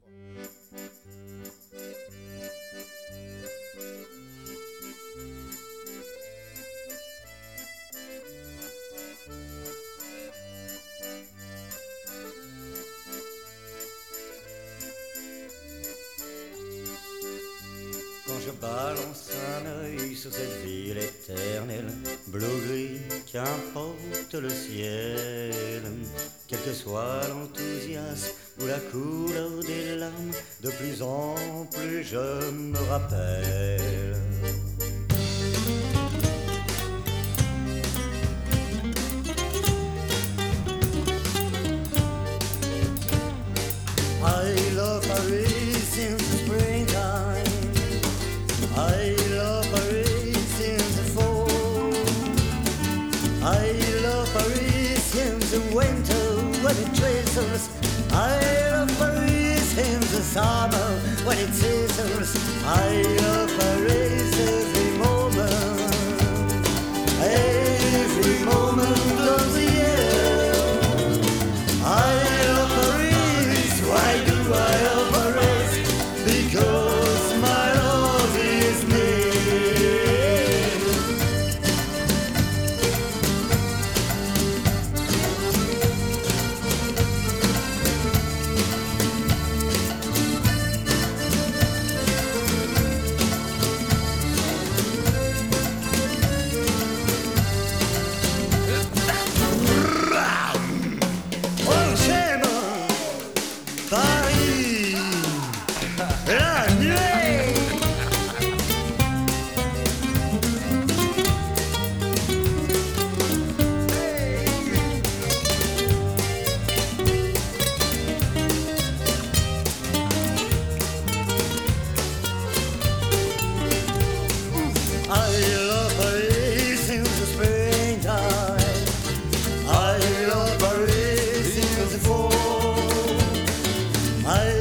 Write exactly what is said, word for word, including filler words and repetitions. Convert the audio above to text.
Quand je balance un œil sur cette ville éternelle, bleu-gris, qu'importe le ciel, quel que soit l'enthousiasme ou la couleur des larmes, de plus en plus je me rappelle. I love Paris since the springtime. I love Paris since the fall. I love Paris since the winter when it drizzles. I love Paris since the summer when it sizzles. I love Paris every moment, every moment of the year. I love Paris. Why do I love Paris? Because my love is near. Oh, j'aime Paris la nuit. I love Paris since the springtime. I love Paris since the fall. I